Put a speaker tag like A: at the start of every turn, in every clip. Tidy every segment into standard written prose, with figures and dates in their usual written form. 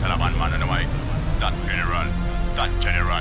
A: Taliban man on the mic. That funeral, that general.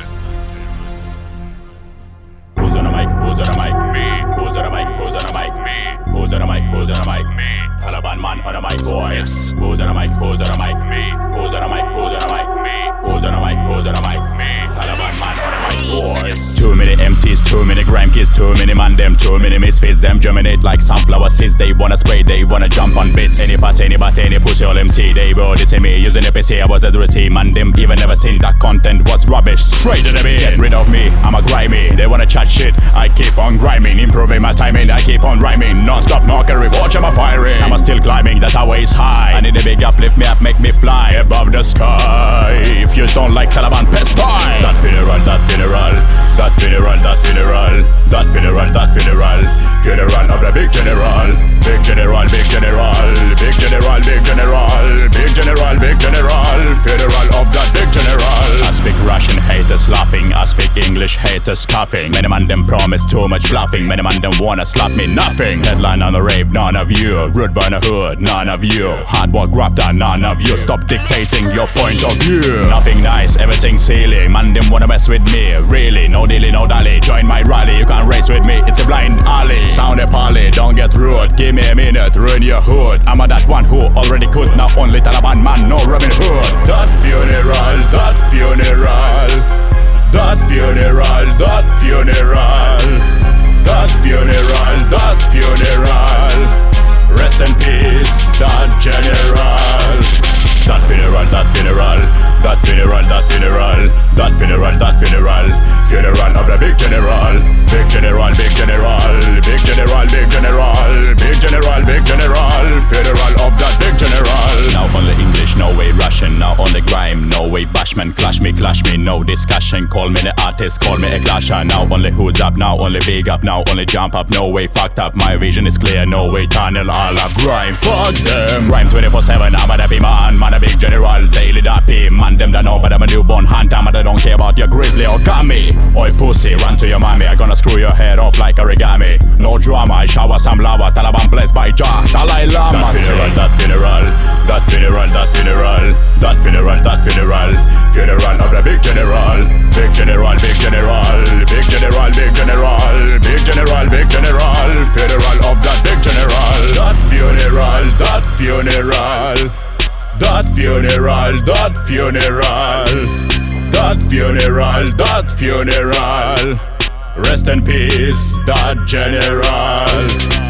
A: Who's on the mic? Who's on the mic? Me. Who's on the mic? Who's on the mic? Me. Who's on the mic? Who's on the mic? Me. Taliban man on the mic, boy. Yes. Who's on the mic? Who's on the mic? Me. Who's on the mic? Who's on the mic? Me. Who's on the mic? Who's on the mic? Me. Taliban man on the mic, boy. Yes. Too many MCs, too many grime kids, too many man them, too many misfits. Them germinate like sunflower seeds. They wanna spray, they wanna jump on bits. Any fuss, any but, any pussy, all MC. They will see me using the PC. I was at the receipt, man. Them even never seen that content was rubbish. Straight to the beat. Get rid of me, I'm a grimy. They wanna chat shit, I keep on grinding. Improving my timing, I keep on rhyming. Non-stop knockery, watch I'm a firing. I'm still climbing, that tower is high. I need a big up, lift me up, make me fly above the sky. If you don't like Taliban, pass by. That funeral, that funeral, that funeral, that funeral, that funeral, that funeral, funeral of the big general, big general, big general, big general, big general, big general, big general, funeral of that big general. I speak Russian, haters laughing. I speak English, haters scoffing. Many man them promise too much bluffing. Many man them wanna slap me nothing. Headline on the rave, none of you. Rude by the hood, none of you. Hard work grafter, none of you. Stop dictating your point of view. Nothing nice, everything silly. Man them wanna mess with me, really. No dilly, no dally. Join my rally, you can't race with me. It's a blind alley. Sound a parley, don't get rude. Give me a minute, ruin your hood. I'm a that one who already could. Now only Taliban man, no Robin Hood. That funeral, that funeral, that funeral, that funeral, that funeral, that funeral. Rest in peace, that general. That funeral, that funeral, that funeral, that funeral, that funeral, that funeral, funeral of the big general, big general, big general, big general, big general, big general, big general, funeral of that big general. Now only English, no way Russian. Now only grime, no way bashman. Clash me, no discussion. Call me the artist, call me a clasher. Now only hoods up, now only big up, now only jump up. No way fucked up, my vision is clear. No way tunnel, all up grime. Fuck them. Grime 24/7, I'm a happy man, man a big general. Daily dappy, man them don't know, but I'm a newborn hunter. Man, I don't care about your grizzly or gummy. Oi pussy, run to your mommy. I gonna screw your head off like origami. No drama, I shower some lava. Taliban blessed by Jah, Dalai Lama. That funeral, that funeral, that funeral, that funeral, that funeral, that funeral, funeral of the big general, big general, big general, big general, big general, big general, big general, funeral of that big general. That funeral, that funeral, that funeral, that funeral, that funeral, that funeral. Rest in peace, that general.